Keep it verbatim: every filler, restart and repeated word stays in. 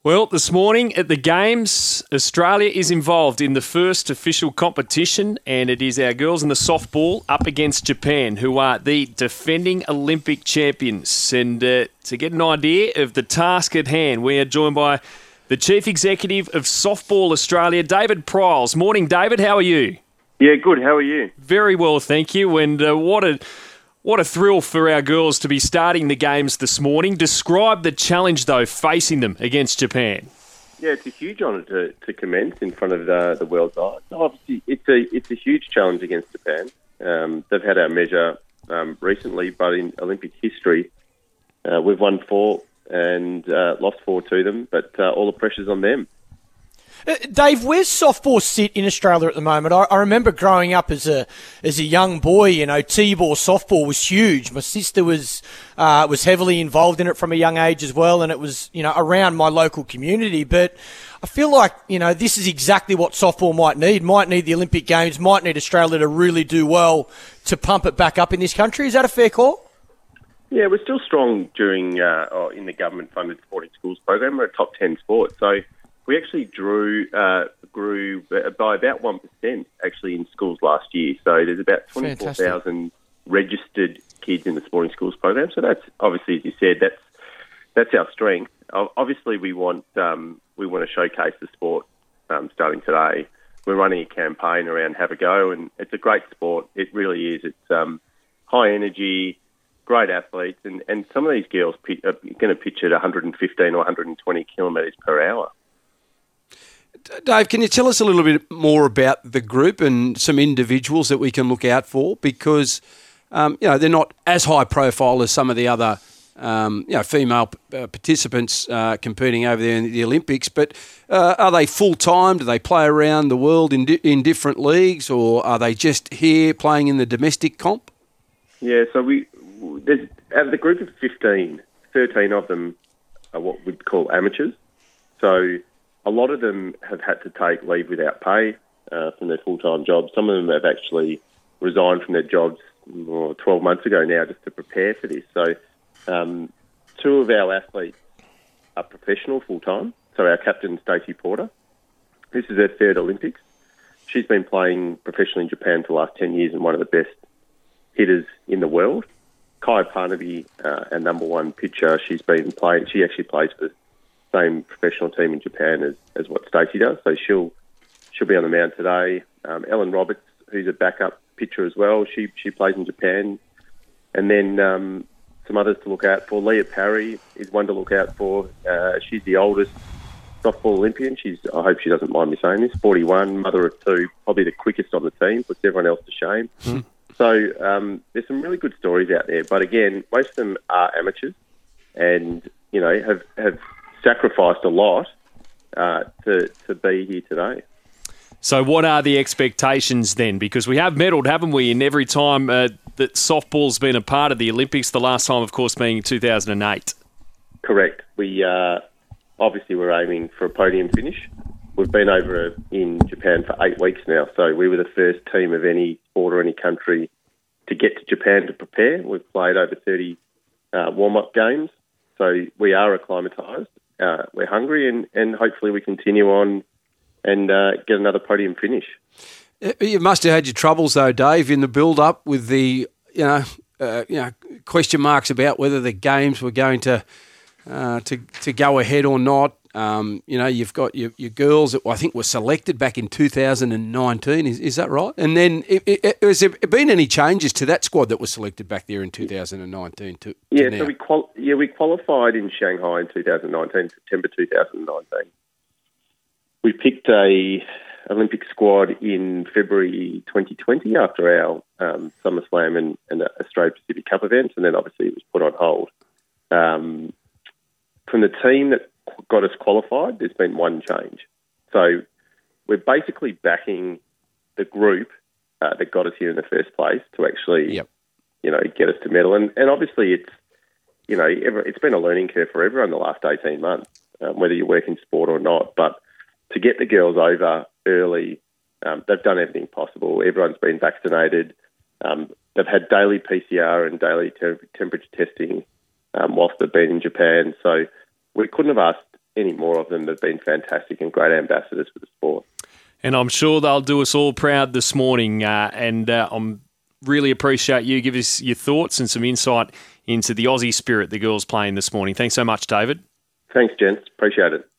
Well, this morning at the Games, Australia is involved in the first official competition, and it is our girls in the softball up against Japan, who are the defending Olympic champions. And uh, to get an idea of the task at hand, we are joined by the Chief Executive of Softball Australia, David Pryles. Morning, David. How are you? Yeah, good. How are you? Very well, thank you. And uh, what a... What a thrill for our girls to be starting the games this morning. Describe the challenge, though, facing them against Japan. Yeah, it's a huge honour to, to commence in front of the, the world's eyes. Obviously, it's a it's a huge challenge against Japan. Um, they've had our measure um, recently, but in Olympic history, uh, we've won four and uh, lost four to them, but uh, all the pressure's on them. Uh, Dave, where's softball sit in Australia at the moment? I, I remember growing up as a as a young boy, you know, T-ball softball was huge. My sister was uh, was heavily involved in it from a young age as well, and it was, you know, around my local community. But I feel like, you know, this is exactly what softball might need. Might need the Olympic Games, might need Australia to really do well to pump it back up in this country. Is that a fair call? Yeah, we're still strong during uh, or in the government-funded sporting schools program. We're a top ten sport, so we actually drew uh, grew by about one percent actually in schools last year. So there's about twenty-four thousand registered kids in the sporting schools program. So that's obviously, as you said, that's that's our strength. Obviously, we want um, we want to showcase the sport um, starting today. We're running a campaign around Have a Go, and it's a great sport. It really is. It's um, high energy, great athletes, and, and some of these girls are going to pitch at one hundred fifteen or one hundred twenty kilometres per hour. Dave, can you tell us a little bit more about the group and some individuals that we can look out for? Because, um, you know, they're not as high profile as some of the other, um, you know, female uh, participants uh, competing over there in the Olympics. But uh, are they full-time? Do they play around the world in di- in different leagues, or are they just here playing in the domestic comp? Yeah, so we there's, out of the group of fifteen, thirteen of them are what we'd call amateurs. So a lot of them have had to take leave without pay uh, from their full-time jobs. Some of them have actually resigned from their jobs oh, twelve months ago now just to prepare for this. So um, two of our athletes are professional full-time. So our captain, Stacey Porter, this is her third Olympics. She's been playing professionally in Japan for the last ten years and one of the best hitters in the world. Kai Parnaby, uh, our number one pitcher, she's been playing. She actually plays for the same professional team in Japan as, as what Stacey does, so she'll she'll be on the mound today. Um, Ellen Roberts, who's a backup pitcher as well, she she plays in Japan. And then um, some others to look out for. Leah Parry is one to look out for. Uh, she's the oldest softball Olympian. She's I hope she doesn't mind me saying this. forty-one, mother of two, probably the quickest on the team, puts everyone else to shame. Mm. So um, there's some really good stories out there, but again, most of them are amateurs, and you know have have. sacrificed a lot uh, to to be here today. So what are the expectations then? Because we have medalled, haven't we, in every time uh, that softball's been a part of the Olympics, the last time, of course, being in two thousand eight. Correct. We uh, obviously we're aiming for a podium finish. We've been over in Japan for eight weeks now, so we were the first team of any sport or any country to get to Japan to prepare. We've played over thirty uh, warm-up games, so we are acclimatised. Uh, we're hungry, and, and hopefully we continue on and uh, get another podium finish. You must have had your troubles though, Dave, in the build-up with the you know uh, you know question marks about whether the games were going to uh, to to go ahead or not. Um, you know, you've got your, your girls that I think were selected back in two thousand nineteen. Is is that right? And then, it, it, has there been any changes to that squad that was selected back there in two thousand nineteen? To, to yeah, now? so we qual- yeah we qualified in Shanghai in two thousand nineteen, September two thousand nineteen. We picked a Olympic squad in February twenty twenty after our um, SummerSlam and, and Australia Pacific Cup events, and then obviously it was put on hold. Um, from the team that got us qualified, there's been one change. So we're basically backing the group uh, that got us here in the first place to actually, yep. you know, get us to medal. And, and obviously it's, you know, it's been a learning curve for everyone the last eighteen months, um, whether you work in sport or not. But to get the girls over early, um, they've done everything possible. Everyone's been vaccinated. Um, they've had daily P C R and daily te- temperature testing um, whilst they've been in Japan. So we couldn't have asked any more of them have been fantastic and great ambassadors for the sport. And I'm sure they'll do us all proud this morning. Uh, and uh, I'm really appreciate you give us your thoughts and some insight into the Aussie spirit the girls playing this morning. Thanks so much, David. Thanks, gents. Appreciate it.